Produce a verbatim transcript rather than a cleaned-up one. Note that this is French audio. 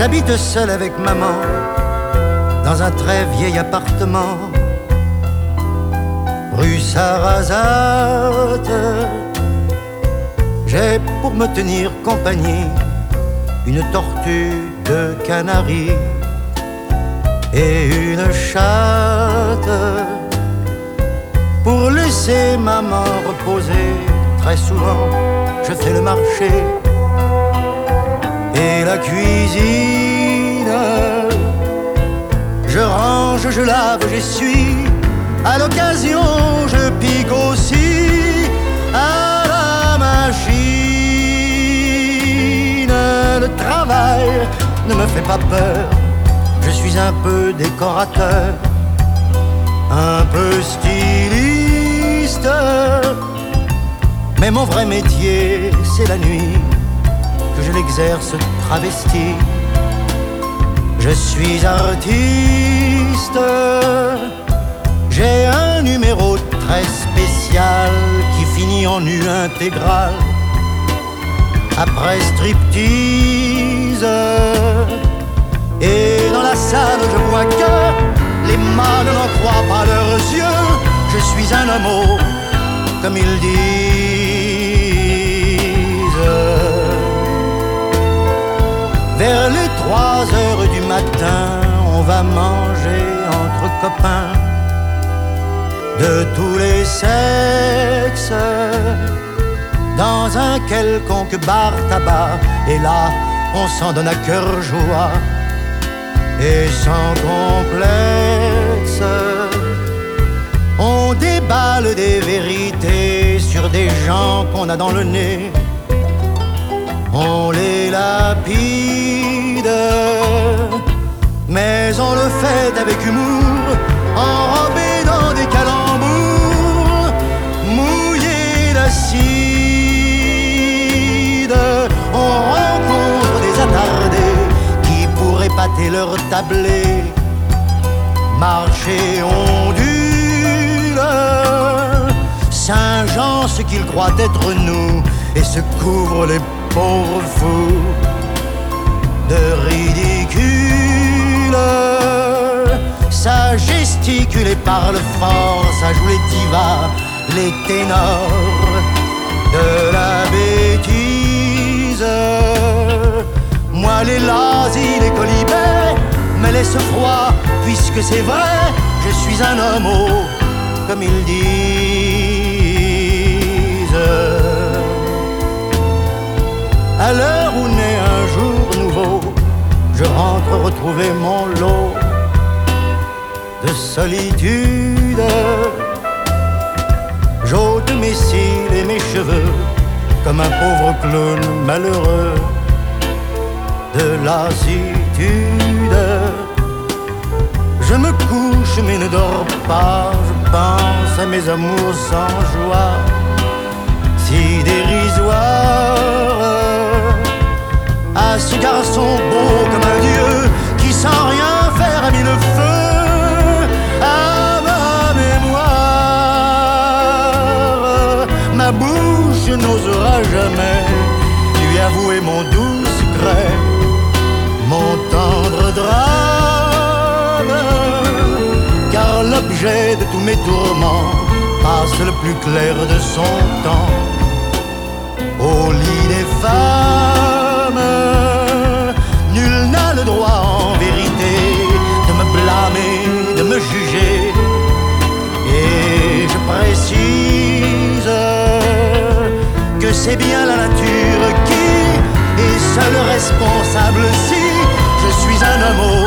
J'habite seul avec maman dans un très vieil appartement, rue Sarrazate. J'ai pour me tenir compagnie une tortue de Canaries et une chatte. Pour laisser maman reposer, très souvent je fais le marché et la cuisine. Je range, je lave, j'essuie. À l'occasion, je pique aussi à la machine. Le travail ne me fait pas peur. Je suis un peu décorateur, un peu styliste. Mais mon vrai métier, c'est la nuit, que je l'exerce travesti. Je suis artiste. J'ai un numéro très spécial qui finit en nu intégral après striptease. Et dans la salle je vois que les mâles n'en croient pas leurs yeux. Je suis un homo, comme ils disent. Vers les trois heures du matin, on va manger entre copains de tous les sexes dans un quelconque bar tabac. Et là, on s'en donne à cœur joie et sans complexe. On déballe des vérités sur des gens qu'on a dans le nez. On les lapide, mais on le fait avec humour, enrobé dans des calembours mouillés d'acide. On rencontre des attardés qui pourraient pâter leur tablé, marcher ondule, singeant ce qu'ils croient être nous, et se couvrent les pauvres fous de ridicule. Ça gesticule et parle fort, ça joue les divas, les ténors de la bêtise. Moi les lazis, les colibets me laissent froid, puisque c'est vrai, je suis un homo, comme ils disent. À l'heure où naît un jour nouveau, je rentre retrouver mon lot de solitude. J'ôte mes cils et mes cheveux comme un pauvre clown malheureux de lassitude. Je me couche mais ne dors pas, je pense à mes amours sans joie, si dérisoires, à ce garçon beau comme un dieu qui sans rien faire a mis le feu à ma mémoire. Ma bouche n'osera jamais lui avouer mon doux secret, mon tendre drame, car l'objet de tous mes tourments passe le plus clair de son temps au lit des femmes. Nul n'a le droit en vérité de me blâmer, de me juger. Et je précise que c'est bien la nature qui est seule responsable si je suis un homme